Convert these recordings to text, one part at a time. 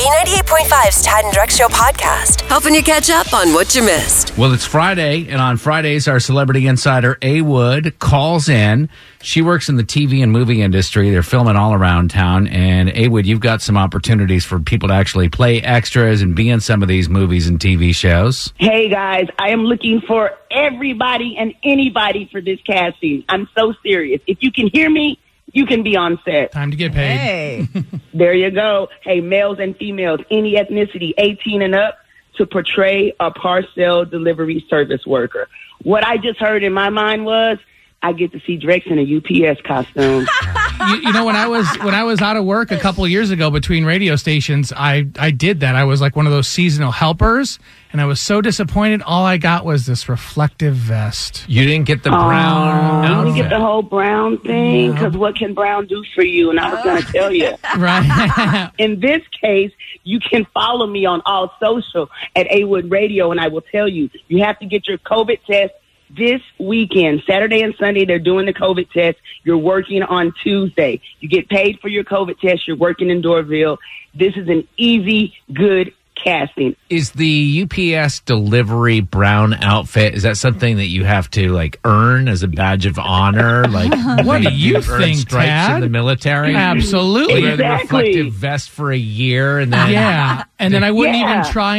B98.5's Tad and Drex Show podcast, helping you catch up on what you missed. Well, it's Friday, and on Fridays, our celebrity insider, A. Wood, calls in. She works in the TV and movie industry. They're filming all around town. And, A. Wood, you've got some opportunities for people to actually play extras and be in some of these movies and TV shows. Hey, guys, I am looking for everybody and anybody for this casting. I'm so serious. If you can hear me, you can be on set. Time to get paid. Hey. There you go. Hey, males and females, any ethnicity, 18 and up, to portray a parcel delivery service worker. What I just heard in my mind was, I get to see Drex in a UPS costume. You know, when I was out of work a couple of years ago between radio stations, I did that. I was like one of those seasonal helpers, and I was so disappointed. All I got was this reflective vest. You didn't get the brown You outfit. didn't get the whole brown thing, because what can brown do for you? And I was going to tell you. Right. In this case, you can follow me on all social at A Wood Radio, and I will tell you, you have to get your COVID test this weekend. Saturday and Sunday, they're doing the COVID test. You're working on Tuesday. You get paid for your COVID test. You're working in Dorville. This is an easy, good casting. Is the UPS delivery brown outfit, is that something that you have to, like, earn as a badge of honor? Like, What do you you've earned think, stripes Tad? in the military? Absolutely. You wear the Exactly. reflective vest for a year, and then... Yeah, and then I wouldn't Yeah. even try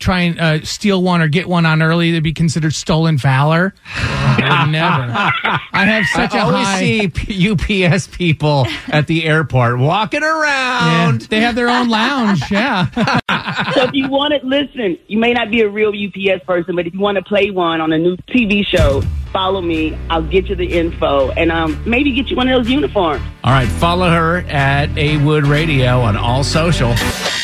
and steal one or get one on early. It'd be considered stolen valor. I would never. I have such I a always high. see UPS people at the airport walking Yeah, around. they have their own lounge. Yeah. So if you want to listen, you may not be a real UPS person, but if you want to play one on a new TV show, follow me. I'll get you the info and maybe get you one of those uniforms. All right, follow her at A Wood Radio on all social.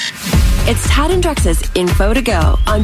It's Tad and Drex's Info to Go on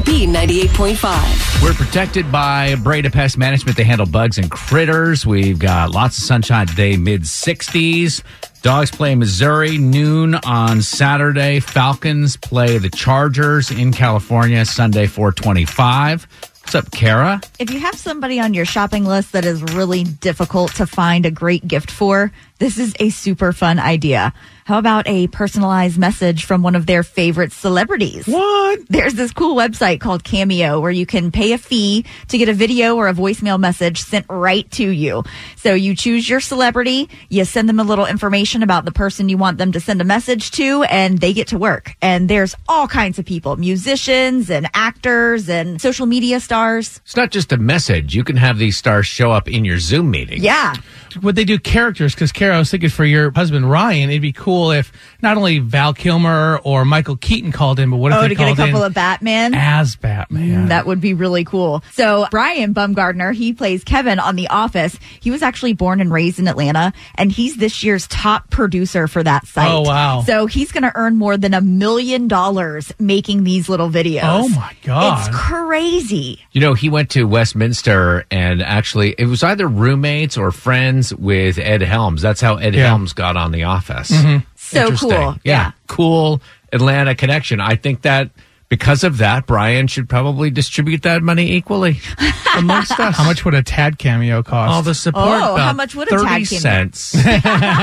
B98.5. We're protected by Breda Pest Management. They handle bugs and critters. We've got lots of sunshine today, mid-60s. Dogs play Missouri, noon on Saturday. Falcons play the Chargers in California, Sunday, 4:25. What's up, Kara? If you have somebody on your shopping list that is really difficult to find a great gift for, this is a super fun idea. How about a personalized message from one of their favorite celebrities? What? There's this cool website called Cameo where you can pay a fee to get a video or a voicemail message sent right to you. So you choose your celebrity, you send them a little information about the person you want them to send a message to, and they get to work. And there's all kinds of people, musicians and actors and social media stars. It's not just a message. You can have these stars show up in your Zoom meeting. Yeah. Would they do characters? Because, Kara, I was thinking for your husband, Ryan, it'd be cool if not only Val Kilmer or Michael Keaton called in, but what if they to get called a couple in of Batman? as Batman? That would be really cool. So Brian Bumgardner, he plays Kevin on The Office. He was actually born and raised in Atlanta, and he's this year's top producer for that site. Oh, wow. So he's going to earn more than $1 million making these little videos. Oh, my God. It's crazy. You know, he went to Westminster, and actually, it was either roommates or friends with Ed Helms. That's how Ed Helms got on The Office. So Interesting. cool. Yeah. Cool Atlanta connection. I think that because of that, Brian should probably distribute that money equally amongst us. How much would a Tad cameo cost? All the support. Oh, about how much would a 30 Tad cameo? cents. And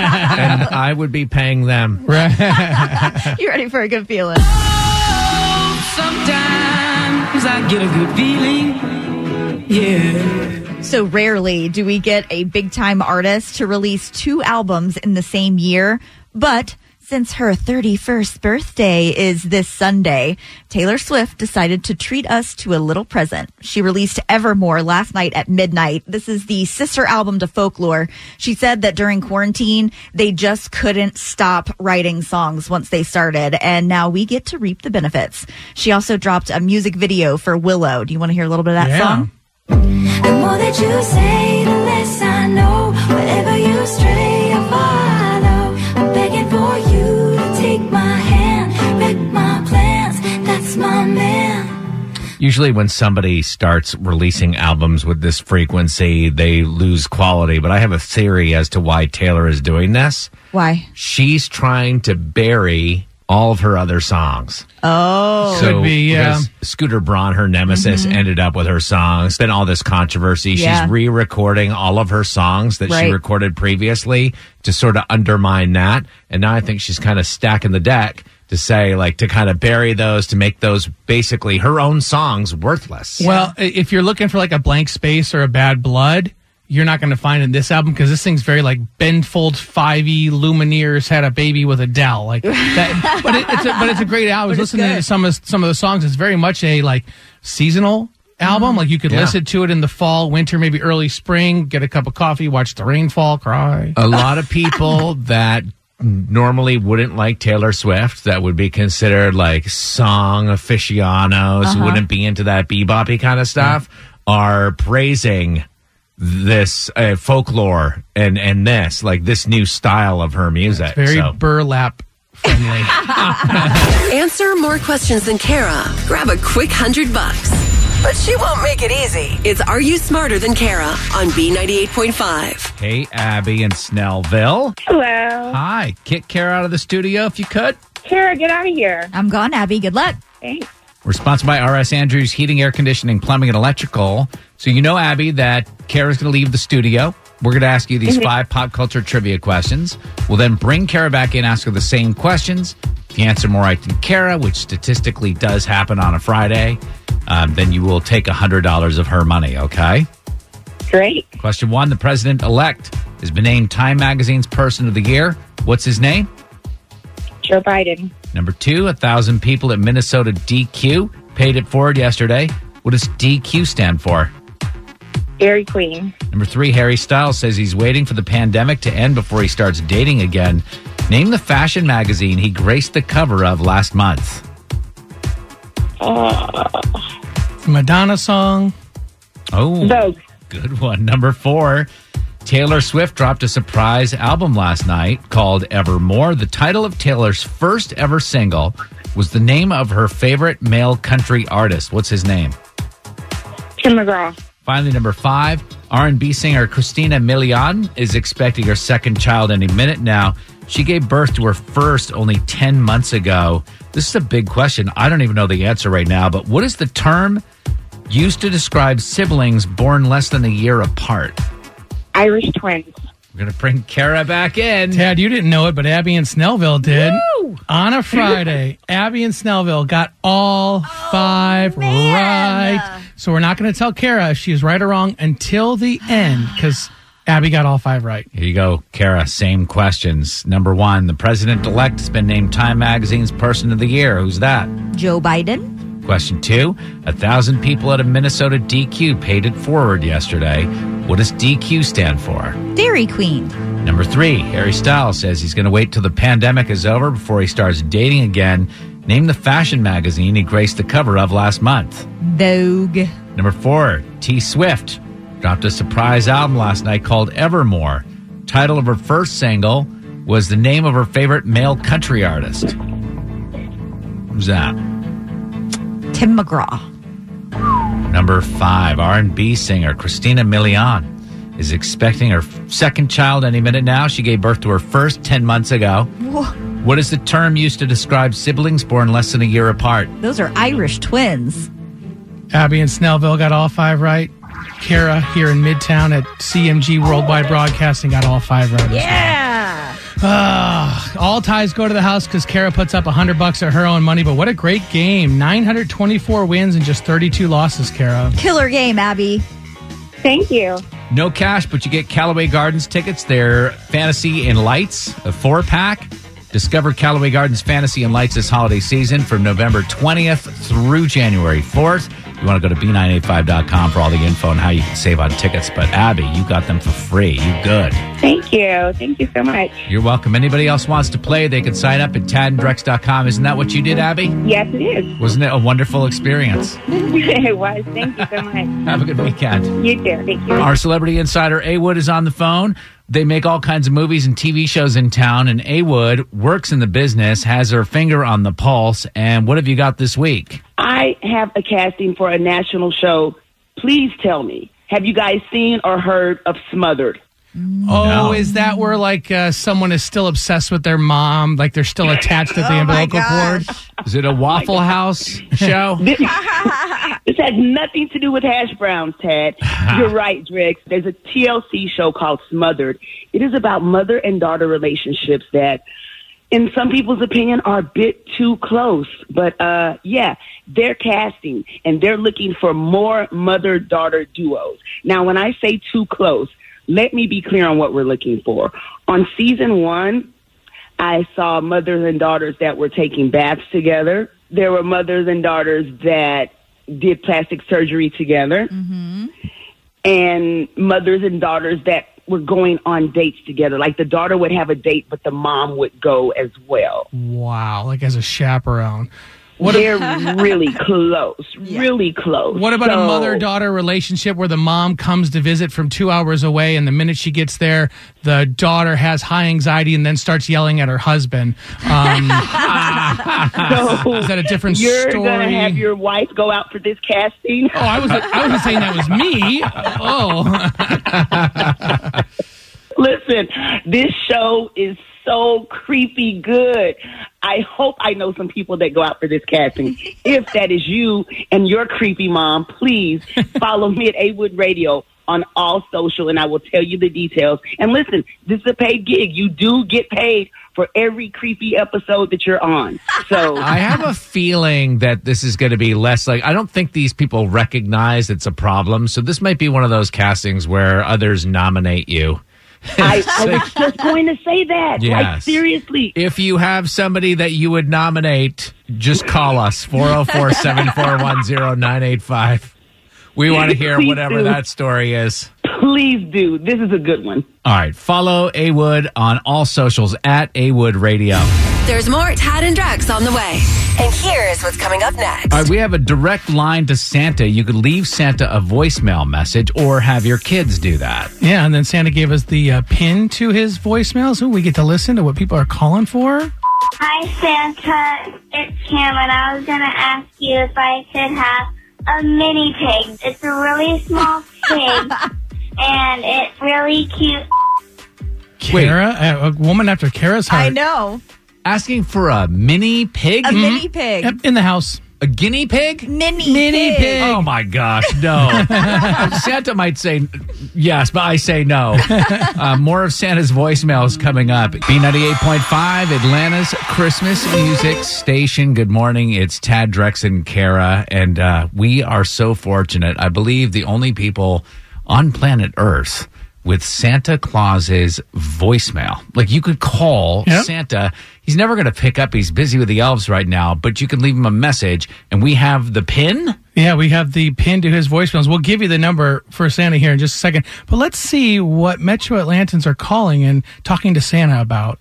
I would be paying them. You ready for a good feeling? Sometimes I get a good feeling, yeah. So rarely do we get a big-time artist to release 2 albums in the same year, but since her 31st birthday is this Sunday, Taylor Swift decided to treat us to a little present. She released Evermore last night at midnight. This is the sister album to Folklore. She said that during quarantine, they just couldn't stop writing songs once they started, and now we get to reap the benefits. She also dropped a music video for Willow. Do you want to hear a little bit of that Yeah. song? The more that you say, the less I know. Wherever you stray, I follow. I'm begging for you to take my hand, wreck my plans. That's my man. Usually when somebody starts releasing albums with this frequency, they lose quality. But I have a theory as to why Taylor is doing this. Why? She's trying to bury all of her other songs. Oh. Could be, yeah. because Scooter Braun, her nemesis, ended up with her songs. Been all this controversy. Yeah. She's re-recording all of her songs that she Right. recorded previously to sort of undermine that. And now I think she's kind of stacking the deck to say, like, to kind of bury those, to make those basically her own songs worthless. Well, if you're looking for like a blank space or a bad blood, you're not going to find it in this album because this thing's very like Ben Folds 5e Lumineers had a baby with Adele like that. but it's a great album. I was listening to some of the songs. It's very much a like seasonal album. Like you could listen to it in the fall, winter, maybe early spring. Get a cup of coffee, watch the rainfall, cry. A lot of people that normally wouldn't like Taylor Swift, that would be considered like song aficionados, who wouldn't be into that beboppy kind of stuff, are praising this folklore and this new style of her music. It's very burlap friendly. Answer more questions than Kara. Grab a quick $100. But she won't make it easy. It's Are You Smarter Than Kara on B98.5. Hey, Abby in Snellville. Hello. Hi. Kick Kara out of the studio if you could. Kara, get out of here. I'm gone, Abby. Good luck. Thanks. We're sponsored by R.S. Andrews Heating, Air Conditioning, Plumbing, and Electrical. So you know, Abby, that Kara's going to leave the studio. We're going to ask you these 5 pop culture trivia questions. We'll then bring Kara back in, ask her the same questions. If you answer more right than Kara, which statistically does happen on a Friday, then you will take $100 of her money, okay? Great. Question 1, the president-elect has been named Time Magazine's Person of the Year. What's his name? Joe Biden. Number 2, 1,000 people at Minnesota DQ paid it forward yesterday. What does DQ stand for? Dairy Queen. Number 3, Harry Styles says he's waiting for the pandemic to end before he starts dating again. Name the fashion magazine he graced the cover of last month. Madonna song. Oh, Vogue. good one. Number 4, Taylor Swift dropped a surprise album last night called Evermore. The title of Taylor's first ever single was the name of her favorite male country artist. What's his name? Tim McGraw. Finally, number 5, R&B singer Christina Milian is expecting her second child any minute now. She gave birth to her first only 10 months ago. This is a big question. I don't even know the answer right now, but what is the term used to describe siblings born less than a year apart? Irish twins. We're going to bring Kara back in. Tad, you didn't know it, but Abby in Snellville did. Woo! On a Friday, Abby in Snellville got all 5 right. So we're not going to tell Kara if she is right or wrong until the end, because Abby got all 5 right. Here you go, Kara. Same questions. Number 1, the president-elect has been named Time Magazine's Person of the Year. Who's that? Joe Biden. Question 2, 1,000 people at a Minnesota DQ paid it forward yesterday. What does DQ stand for? Dairy Queen. Number 3, Harry Styles says he's going to wait till the pandemic is over before he starts dating again. Name the fashion magazine he graced the cover of last month. Vogue. Number 4, T Swift dropped a surprise album last night called Evermore. Title of her first single was the name of her favorite male country artist. Who's that? Tim McGraw. Number 5, R&B singer Christina Milian is expecting her second child any minute now. She gave birth to her first 10 months ago. Whoa. What is the term used to describe siblings born less than a year apart? Those are Irish twins. Abby in Snellville got all 5 right. Kara here in Midtown at CMG Worldwide Broadcasting got all 5 right. Yeah. All ties go to the house because Kara puts up $100 of her own money. But what a great game. 924 wins and just 32 losses, Kara. Killer game, Abby. Thank you. No cash, but you get Callaway Gardens tickets. They're Fantasy and Lights, a 4-pack. Discover Callaway Gardens Fantasy and Lights this holiday season from November 20th through January 4th. You want to go to B985.com for all the info on how you can save on tickets. But Abby, you got them for free. You good. Thank you. Thank you so much. You're welcome. Anybody else wants to play, they can sign up at tadandrex.com. Isn't that what you did, Abby? Yes, it is. Wasn't it a wonderful experience? It was. Thank you so much. Have a good weekend. You too. Thank you. Our celebrity insider, A. Wood, is on the phone. They make all kinds of movies and TV shows in town, and A. Wood works in the business, has her finger on the pulse. And what have you got this week? I have a casting for a national show. Please tell me, have you guys seen or heard of Smothered? Oh, No. is that where like someone is still obsessed with their mom? Like they're still attached at the umbilical cord? Is it a Waffle House show? This has nothing to do with hash browns, Tad. You're right, Drex. There's a TLC show called Smothered. It is about mother and daughter relationships that in some people's opinion, are a bit too close. But yeah, they're casting and they're looking for more mother-daughter duos. Now, when I say too close, let me be clear on what we're looking for. On season 1, I saw mothers and daughters that were taking baths together. There were mothers and daughters that did plastic surgery together. Mm-hmm. And mothers and daughters that were going on dates together. Like the daughter would have a date, but the mom would go as well. Wow, like as a chaperone. They're really close, really close. What about a mother-daughter relationship where the mom comes to visit from 2 hours away, and the minute she gets there, the daughter has high anxiety and then starts yelling at her husband? Is that a different you're story? You're going to have your wife go out for this casting? Oh, I wasn't saying that was me. Oh. Listen, this show is so creepy good. I hope I know some people that go out for this casting. If that is you and your creepy mom, please follow me at A-Wood Radio on all social, and I will tell you the details. And listen, this is a paid gig. You do get paid for every creepy episode that you're on. So I have a feeling that this is going to be less like, I don't think these people recognize it's a problem. So this might be one of those castings where others nominate you. I was just going to say that. Yes. Like, seriously. If you have somebody that you would nominate, just call us, 404-741-0985. We want to hear Please whatever do. that story is. Please do. This is a good one. All right. Follow A-Wood on all socials at A-Wood Radio. There's more Tad and Drex on the way. And here's what's coming up next. All right, we have a direct line to Santa. You could leave Santa a voicemail message or have your kids do that. Yeah, and then Santa gave us the pin to his voicemail, so we get to listen to what people are calling for. Hi, Santa. It's Cameron. I was going to ask you if I could have a mini pig. It's a really small pig, and it's really cute. Kara, a woman after Kara's heart. I know. Asking for a mini pig? A mini pig. Yep, in the house. A guinea pig? Mini pig. Oh, my gosh, no. Santa might say yes, but I say no. More of Santa's voicemails coming up. B98.5, Atlanta's Christmas music station. Good morning. It's Tad, Drex, and Kara, and we are so fortunate. I believe the only people on planet Earth with Santa Claus's voicemail. Like, you could call Santa. He's never going to pick up. He's busy with the elves right now, but you can leave him a message, and we have the pin. Yeah, we have the pin to his voicemails. We'll give you the number for Santa here in just a second. But let's see what Metro Atlantans are calling and talking to Santa about.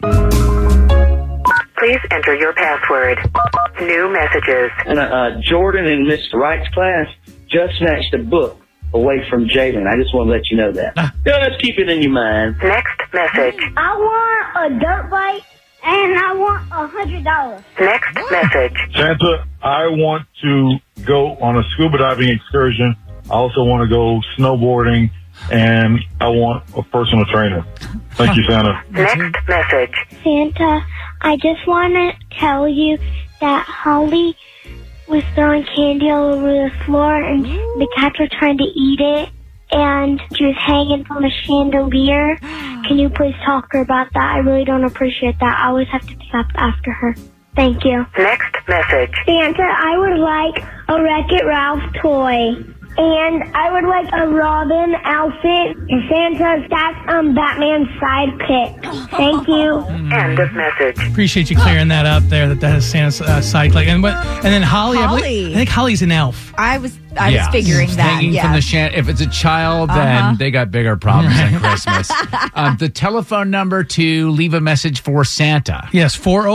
Please enter your password. New messages. And Jordan in Mr. Wright's class just snatched a book away from Jalen. I just want to let you know that. Just keep it in your mind. Next message. I want a dirt bike, and I want $100. Next message. Santa, I want to go on a scuba diving excursion. I also want to go snowboarding, and I want a personal trainer. Thank you, Santa. Next message. Santa, I just want to tell you that Holly was throwing candy all over the floor, and the cats were trying to eat it, and she was hanging from a chandelier. Can you please talk to her about that? I really don't appreciate that. I always have to pick up after her. Thank you. Next message. Santa, I would like a Wreck-It Ralph toy. And I would like a Robin outfit. And Santa, that's Batman's sidekick. Thank you. End of message. Appreciate you clearing that up there. That is Santa's sidekick. And then Holly. I think Holly's an elf. I was figuring that. Hanging from the if it's a child, then they got bigger problems than Christmas. The telephone number to leave a message for Santa. Yes,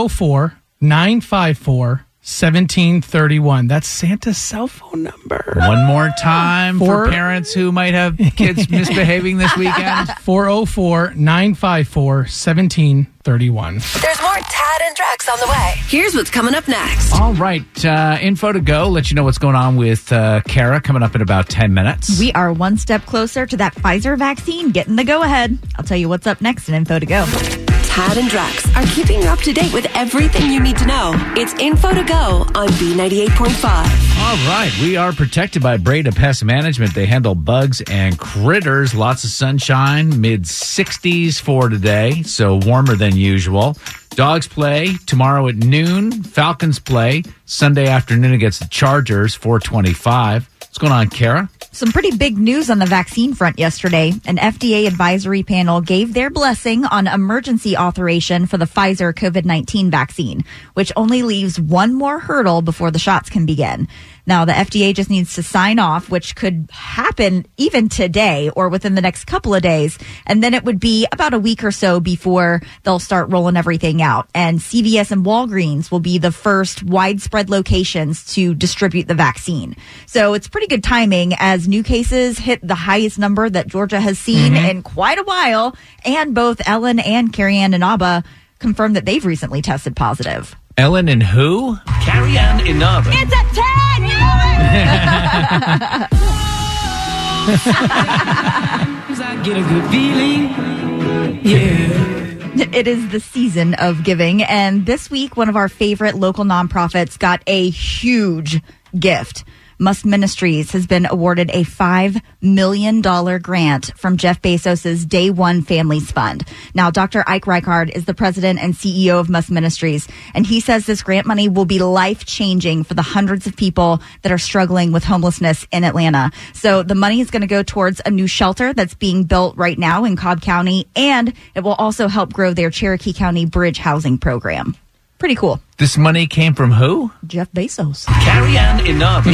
404-954-1731. That's Santa's cell phone number. One more time for parents who might have kids misbehaving this weekend. 404-954-1731. There's more Tad and Drex on the way. Here's what's coming up next. All right. Info to go. Let you know what's going on with Kara coming up in about 10 minutes. We are one step closer to that Pfizer vaccine getting the go-ahead. I'll tell you what's up next in Info to Go. Tad and Drex are keeping you up to date with everything you need to know. It's Info to Go on B98.5. All right. We are protected by Breda Pest Management. They handle bugs and critters. Lots of sunshine, mid-60s for today, so warmer than usual. Dogs play tomorrow at noon. Falcons play Sunday afternoon against the Chargers, 4:25. What's going on, Kara? Some pretty big news on the vaccine front yesterday. An FDA advisory panel gave their blessing on emergency authorization for the Pfizer COVID-19 vaccine, which only leaves one more hurdle before the shots can begin. Now, the FDA just needs to sign off, which could happen even today or within the next couple of days. And then it would be about a week or so before they'll start rolling everything out. And CVS and Walgreens will be the first widespread locations to distribute the vaccine. So it's pretty good timing as new cases hit the highest number that Georgia has seen in quite a while. And both Ellen and Carrie-Ann and Abba confirmed that they've recently tested positive. Ellen and who? Carrie-Ann Inaba. It's a 10! I get a good feeling. Yeah. It is the season of giving, and this week, one of our favorite local nonprofits got a huge gift. Musk Ministries has been awarded a $5 million grant from Jeff Bezos' Day One Families Fund. Now, Dr. Ike Reichard is the president and CEO of Musk Ministries, and he says this grant money will be life-changing for the hundreds of people that are struggling with homelessness in Atlanta. So the money is going to go towards a new shelter that's being built right now in Cobb County, and it will also help grow their Cherokee County Bridge housing program. Pretty cool. This money came from who? Jeff Bezos. Carrie-Ann Inaba.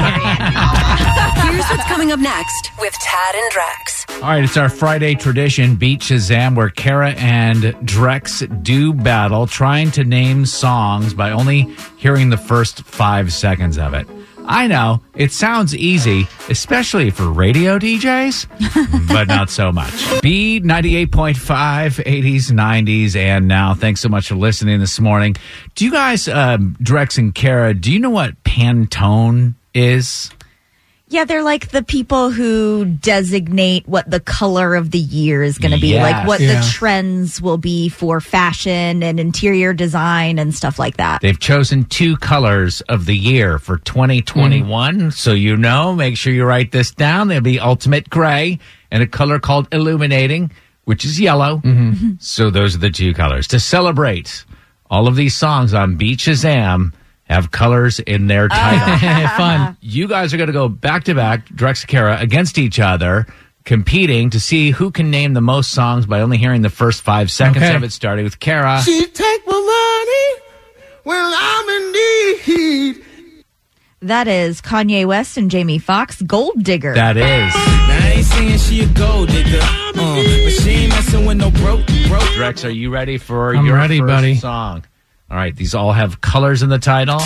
Here's what's coming up next with Tad and Drex. All right, it's our Friday tradition, Beat Shazam, where Kara and Drex do battle, trying to name songs by only hearing the first 5 seconds of it. I know, it sounds easy, especially for radio DJs, but not so much. B98.5, 80s, 90s, and now. Thanks so much for listening this morning. Do you guys, Drex and Kara, do you know what Pantone is? Yeah, they're like the people who designate what the color of the year is going to be, like what the trends will be for fashion and interior design and stuff like that. They've chosen 2 colors of the year for 2021. So make sure you write this down. There'll be Ultimate Gray and a color called Illuminating, which is yellow. So those are the 2 colors. To celebrate, all of these songs on Beat Shazam have colors in their title. Fun. You guys are going to go back-to-back, Drex and Kara, against each other, competing to see who can name the most songs by only hearing the first 5 seconds of it, starting with Kara. She take my money when I'm in need. That is Kanye West and Jamie Foxx, Gold Digger. That is. Now, I ain't saying she a gold digger, but she ain't messing with no broke. Drex, are you ready for I'm your ready, first buddy. song? All right, these all have colors in the title.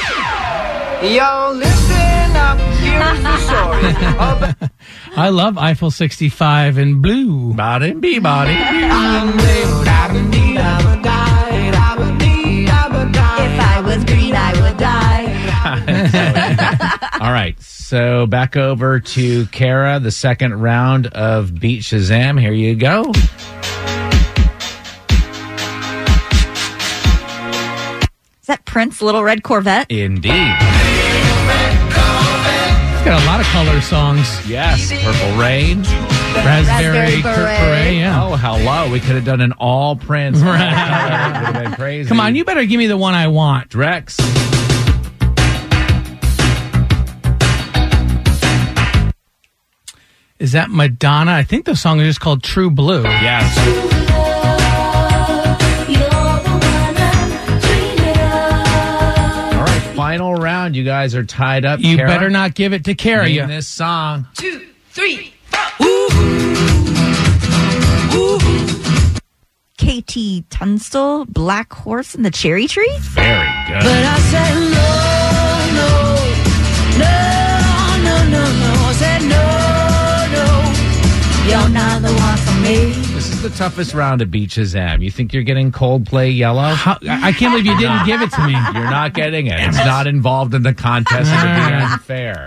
Yo, listen up, here's the story. I love Eiffel 65 and blue. Body, be body. If I was green, I would die. All right, so back over to Kara, the second round of Beat Shazam. Here you go. Is that Prince, Little Red Corvette? Indeed. It's got a lot of color songs. Yes, Purple Rain. Raspberry Beret, yeah. Oh, hello. We could have done an all Prince. Would have been crazy. Come on, you better give me the one I want. Drex. Is that Madonna? I think the song is just called True Blue. Yes. All right, final round. You guys are tied up. You Kara, better not give it to Kara. name this song. 2, 3, 4. KT Tunstall, Black Horse and the Cherry Tree? Very good. But I said no. I said no. You're not the one for me. This is the toughest round of Beat Shazam. You think you're getting Coldplay Yellow? I can't believe you didn't give it to me. You're not getting it. It's not involved in the contest. It would be unfair.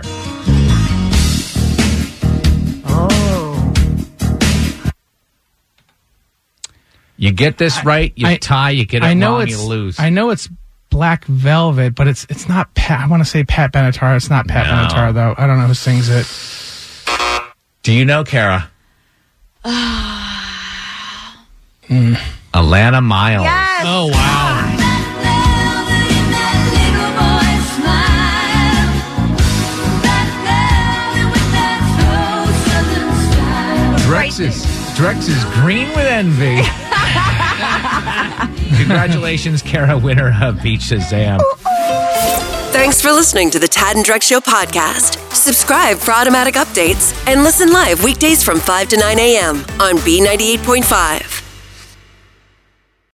You get this right, you tie. You get it wrong, you lose. I know it's Black Velvet, but it's not Pat. I want to say Pat Benatar. It's not Pat Benatar, though. I don't know who sings it. Do you know, Kara? Alana Miles. Yes. Oh, wow. Drex is green with envy. Congratulations, Kara, winner of Beach Shazam. Thanks for listening to the Tad and Drex Show podcast. Subscribe for automatic updates and listen live weekdays from 5 to 9 a.m. on B98.5.